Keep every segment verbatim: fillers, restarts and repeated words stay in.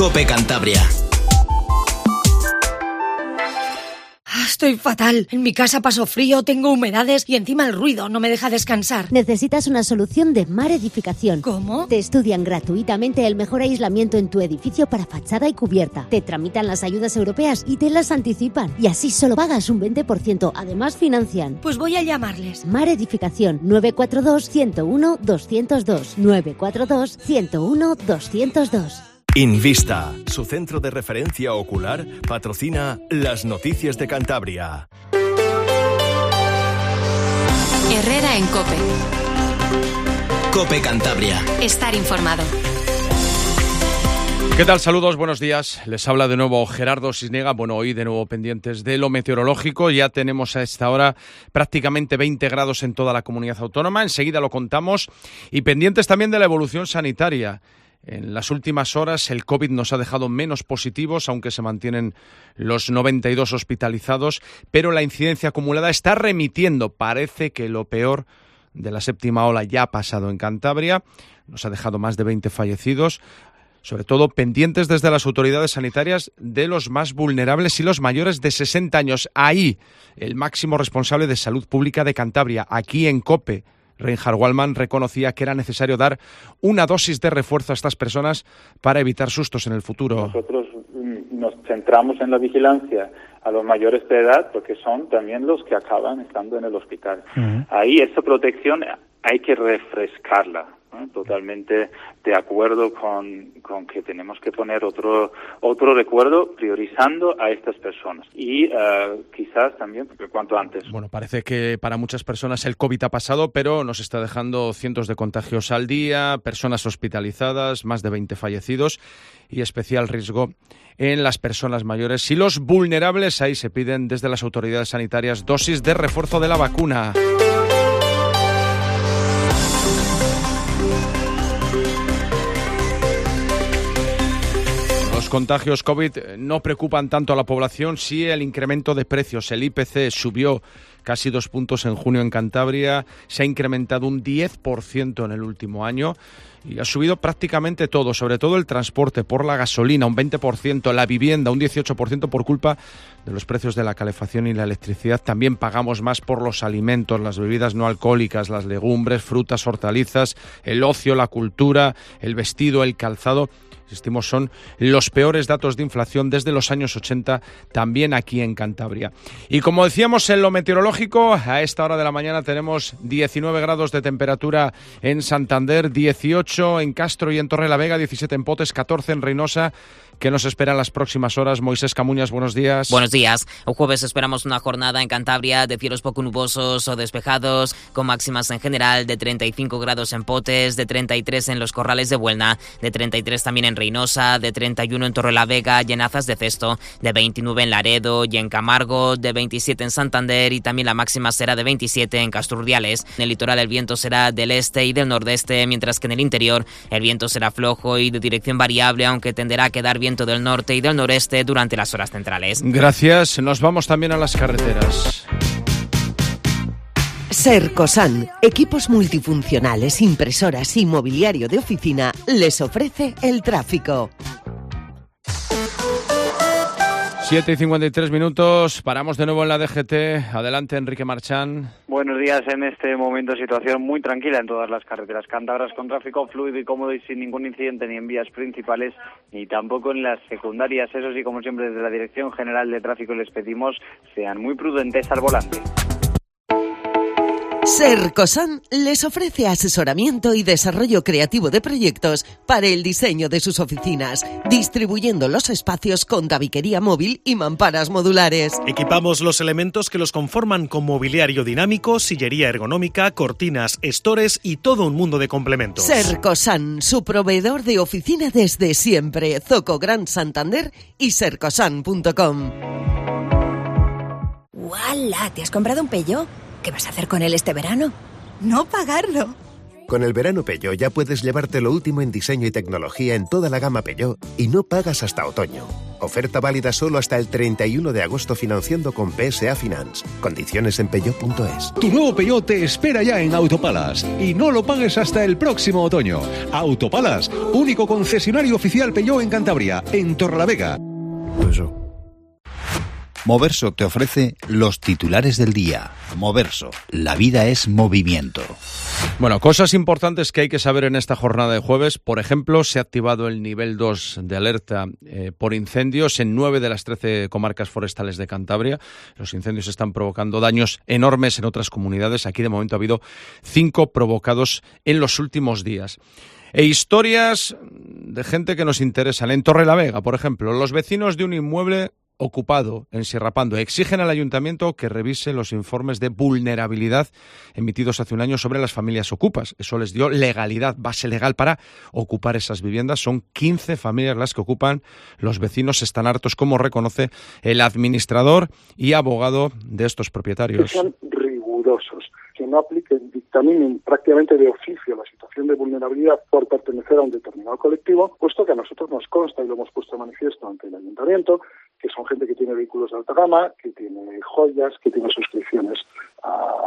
COPE Cantabria. Estoy fatal. En mi casa paso frío, tengo humedades y encima el ruido no me deja descansar. Necesitas una solución de Mar Edificación. ¿Cómo? Te estudian gratuitamente el mejor aislamiento en tu edificio para fachada y cubierta. Te tramitan las ayudas europeas y te las anticipan. Y así solo pagas un veinte por ciento. Además financian. Pues voy a llamarles. Mar Edificación nueve cuatro dos, uno cero uno, dos cero dos. nueve cuatro dos, uno cero uno, dos cero dos. Invista, su centro de referencia ocular, patrocina las noticias de Cantabria. Herrera en COPE. COPE Cantabria. Estar informado. ¿Qué tal? Saludos, buenos días. Les habla de nuevo Gerardo Cisniega. Bueno, hoy de nuevo pendientes de lo meteorológico. Ya tenemos a esta hora prácticamente veinte grados en toda la comunidad autónoma. Enseguida lo contamos. Y pendientes también de la evolución sanitaria. En las últimas horas el COVID nos ha dejado menos positivos, aunque se mantienen los noventa y dos hospitalizados, pero la incidencia acumulada está remitiendo. Parece que lo peor de la séptima ola ya ha pasado en Cantabria. Nos ha dejado más de veinte fallecidos, sobre todo pendientes desde las autoridades sanitarias de los más vulnerables y los mayores de sesenta años. Ahí, el máximo responsable de Salud Pública de Cantabria, aquí en COPE, Reinhard Wallmann, reconocía que era necesario dar una dosis de refuerzo a estas personas para evitar sustos en el futuro. Nosotros nos centramos en la vigilancia a los mayores de edad porque son también los que acaban estando en el hospital. Uh-huh. Ahí esa protección hay que refrescarla. ¿no? Totalmente de acuerdo con, con que tenemos que poner otro otro recuerdo priorizando a estas personas y uh, quizás también cuanto antes. Bueno, parece que para muchas personas el COVID ha pasado, pero nos está dejando cientos de contagios al día, personas hospitalizadas, más de veinte fallecidos y especial riesgo en las personas mayores y los vulnerables. Ahí se piden desde las autoridades sanitarias dosis de refuerzo de la vacuna. Los contagios COVID no preocupan tanto a la población, sí el incremento de precios. El I P C subió casi dos puntos en junio en Cantabria, se ha incrementado un diez por ciento en el último año y ha subido prácticamente todo, sobre todo el transporte, por la gasolina un veinte por ciento, la vivienda un dieciocho por ciento por culpa de los precios de la calefacción y la electricidad. También pagamos más por los alimentos, las bebidas no alcohólicas, las legumbres, frutas, hortalizas, el ocio, la cultura, el vestido, el calzado. Insistimos, son los peores datos de inflación desde los años ochenta, también aquí en Cantabria. Y como decíamos en lo meteorológico, a esta hora de la mañana tenemos diecinueve grados de temperatura en Santander, dieciocho en Castro y en Torrelavega, diecisiete en Potes, catorce en Reynosa. ¿Qué nos espera en las próximas horas? Moisés Camuñas, buenos días. Buenos días. El jueves esperamos una jornada en Cantabria de cielos poco nubosos o despejados, con máximas en general de treinta y cinco grados en Potes, de treinta y tres en los Corrales de Buelna, de treinta y tres también en Reynosa, de treinta y uno en Torrelavega y en Azas de Cesto, de veintinueve en Laredo y en Camargo, de veintisiete en Santander y también la máxima será de veintisiete en Casturdiales. En el litoral el viento será del este y del nordeste, mientras que en el interior el viento será flojo y de dirección variable, aunque tenderá a quedar viento del norte y del noreste durante las horas centrales. Gracias. Nos vamos también a las carreteras. Sercosan, equipos multifuncionales, impresoras y mobiliario de oficina, les ofrece el tráfico. siete y cincuenta y tres minutos, paramos de nuevo en la D G T. Adelante, Enrique Marchán. Buenos días. En este momento situación muy tranquila en todas las carreteras cántabras, con tráfico fluido y cómodo y sin ningún incidente ni en vías principales ni tampoco en las secundarias. Eso sí, como siempre, desde la Dirección General de Tráfico les pedimos sean muy prudentes al volante. Sercosan les ofrece asesoramiento y desarrollo creativo de proyectos para el diseño de sus oficinas, distribuyendo los espacios con tabiquería móvil y mamparas modulares. Equipamos los elementos que los conforman con mobiliario dinámico, sillería ergonómica, cortinas, estores y todo un mundo de complementos. Sercosan, su proveedor de oficina desde siempre. Zoco Gran Santander y sercosan punto com. ¡Wala! ¿Te has comprado un Peugeot? ¿Qué vas a hacer con él este verano? No pagarlo. Con el verano Peugeot ya puedes llevarte lo último en diseño y tecnología en toda la gama Peugeot y no pagas hasta otoño. Oferta válida solo hasta el treinta y uno de agosto financiando con P S A Finance. Condiciones en peugeot punto es. Tu nuevo Peugeot te espera ya en Autopalas y no lo pagues hasta el próximo otoño. Autopalas, único concesionario oficial Peugeot en Cantabria, en Torrelavega. Eso. Moverso te ofrece los titulares del día. Moverso, la vida es movimiento. Bueno, cosas importantes que hay que saber en esta jornada de jueves. Por ejemplo, se ha activado el nivel dos de alerta eh, por incendios en nueve de las trece comarcas forestales de Cantabria. Los incendios están provocando daños enormes en otras comunidades. Aquí de momento ha habido cinco provocados en los últimos días. E historias de gente que nos interesan. En Torrelavega, por ejemplo, los vecinos de un inmueble ocupado en Sierra Pando exigen al ayuntamiento que revise los informes de vulnerabilidad emitidos hace un año sobre las familias ocupas. Eso les dio legalidad, base legal para ocupar esas viviendas. Son quince familias las que ocupan. Los vecinos están hartos, como reconoce el administrador y abogado de estos propietarios. Que sean rigurosos, que no apliquen, dictaminen prácticamente de oficio la situación de vulnerabilidad por pertenecer a un determinado colectivo, puesto que a nosotros nos consta y lo hemos puesto de manifiesto ante el ayuntamiento, que son gente que tiene vehículos de alta gama, que tiene joyas, que tiene suscripciones a,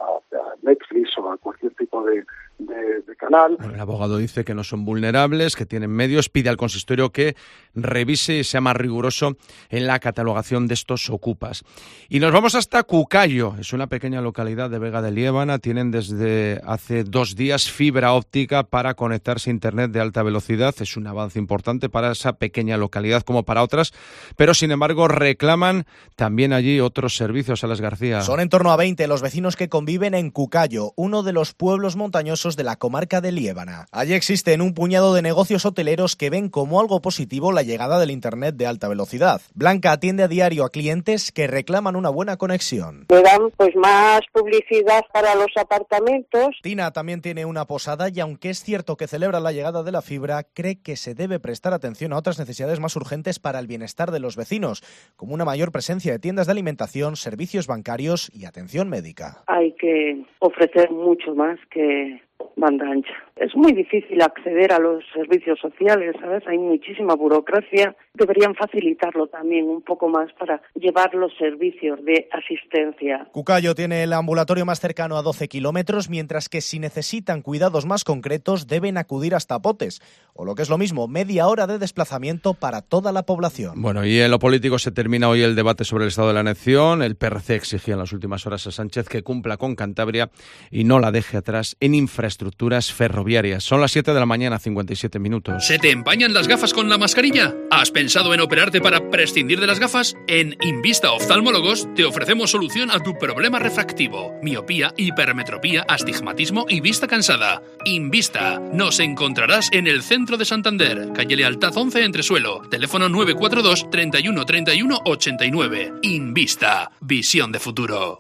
a Netflix o a cualquier tipo de, de, de canal. Bueno, el abogado dice que no son vulnerables, que tienen medios, pide al consistorio que revise y sea más riguroso en la catalogación de estos ocupas. Y nos vamos hasta Cucayo, es una pequeña localidad de Vega de Liébana. Tienen desde hace dos días fibra óptica para conectarse a internet de alta velocidad. Es un avance importante para esa pequeña localidad como para otras, pero sin embargo reclaman también allí otros servicios. Alex García. Son en torno a veinte los vecinos que conviven en Cucayo, uno de los pueblos montañosos de la comarca de Liébana. Allí existen un puñado de negocios hoteleros que ven como algo positivo la llegada del internet de alta velocidad. Blanca atiende a diario a clientes que reclaman una buena conexión. Le dan pues más publicidad para los apartamentos. Tina también tiene una posada y aunque es cierto que celebra la llegada de la fibra, cree que se debe prestar atención a otras necesidades más urgentes para el bienestar de los vecinos, como una mayor presencia de tiendas de alimentación, servicios bancarios y atención médica. Hay que ofrecer mucho más que banda ancha. Es muy difícil acceder a los servicios sociales, ¿sabes? Hay muchísima burocracia. Deberían facilitarlo también un poco más para llevar los servicios de asistencia. Cucayo tiene el ambulatorio más cercano a doce kilómetros, mientras que si necesitan cuidados más concretos deben acudir hasta Potes, o lo que es lo mismo, media hora de desplazamiento para toda la población. Bueno, y en lo político se termina hoy el debate sobre el estado de la nación. El P R C exigía en las últimas horas a Sánchez que cumpla con Cantabria y no la deje atrás en infraestructuras ferroviarias. Son las siete de la mañana, cincuenta y siete minutos. ¿Se te empañan las gafas con la mascarilla? ¿Has pensado en operarte para prescindir de las gafas? En Invista Oftalmólogos te ofrecemos solución a tu problema refractivo: miopía, hipermetropía, astigmatismo y vista cansada. Invista. Nos encontrarás en el centro de Santander, calle Lealtad once, Entresuelo. Teléfono nueve cuatro dos, treinta y uno, treinta y uno, ochenta y nueve. Invista. Visión de futuro.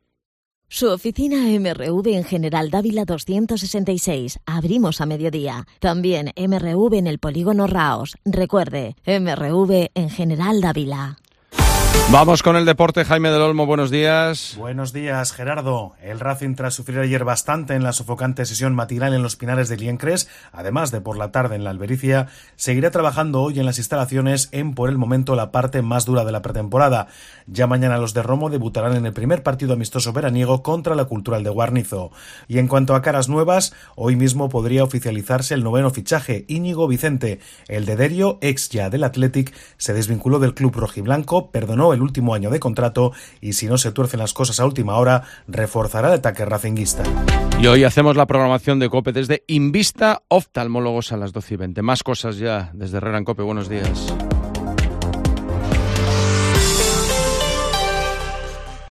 Su oficina M R V en General Dávila doscientos sesenta y seis. Abrimos a mediodía. También M R V en el Polígono Raos. Recuerde, M R V en General Dávila. Vamos con el deporte. Jaime del Olmo, buenos días. Buenos días, Gerardo. El Racing, tras sufrir ayer bastante en la sofocante sesión matinal en los Pinares de Liencres, además de por la tarde en la Albericia, seguirá trabajando hoy en las instalaciones en, por el momento, la parte más dura de la pretemporada. Ya mañana los de Romo debutarán en el primer partido amistoso veraniego contra la Cultural de Guarnizo. Y en cuanto a caras nuevas, hoy mismo podría oficializarse el noveno fichaje. Íñigo Vicente, el de Derio, ex ya del Athletic, se desvinculó del club rojiblanco, perdonó el último año de contrato y, si no se tuercen las cosas a última hora, reforzará el ataque racinguista. Y hoy hacemos la programación de COPE desde Invista Oftalmólogos a las doce y veinte. Más cosas ya desde Herrera en COPE. Buenos días.